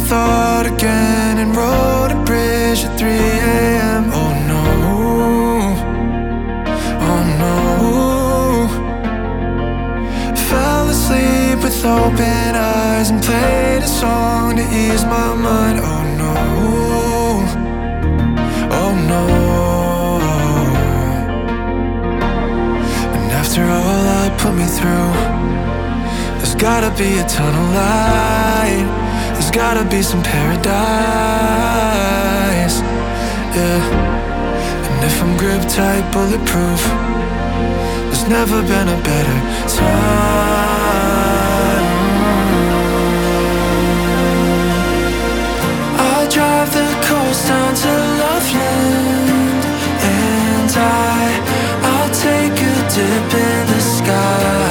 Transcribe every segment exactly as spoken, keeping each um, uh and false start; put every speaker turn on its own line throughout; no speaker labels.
thought again and rode a bridge at three a m Oh no, oh no. Fell asleep with open eyes and played a song to ease my mind. Oh no, oh no. And after all I put me through, there's gotta be a tunnel light, there's gotta be some paradise, yeah. And if I'm grip tight, bulletproof, there's never been a better time. I'll drive the coast down to Loveland, and I, I'll take a dip in the sky.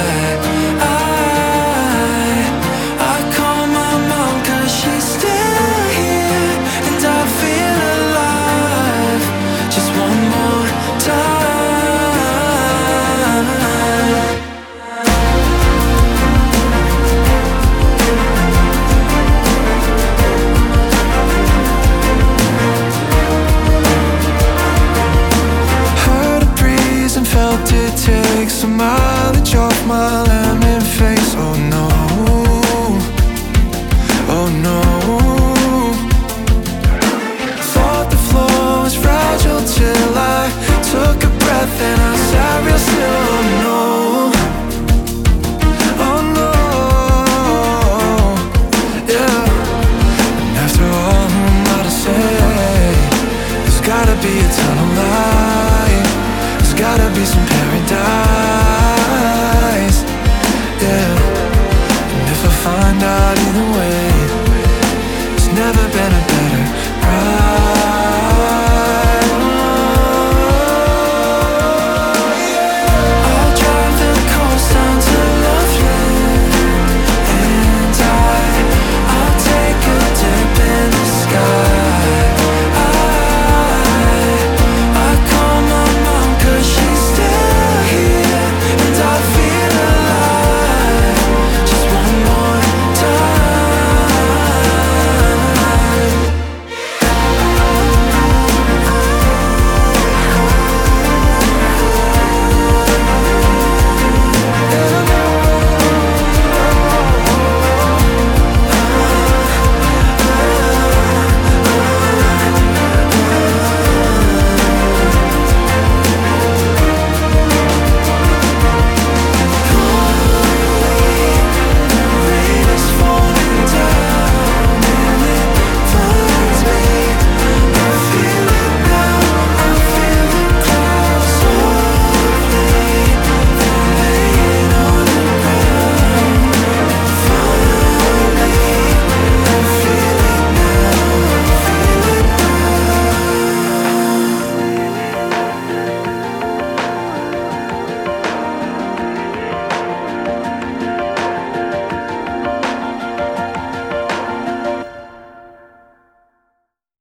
Take some mileage off my lemon face. Oh no, oh no. Thought the floor was fragile till I took a breath and I sat real still.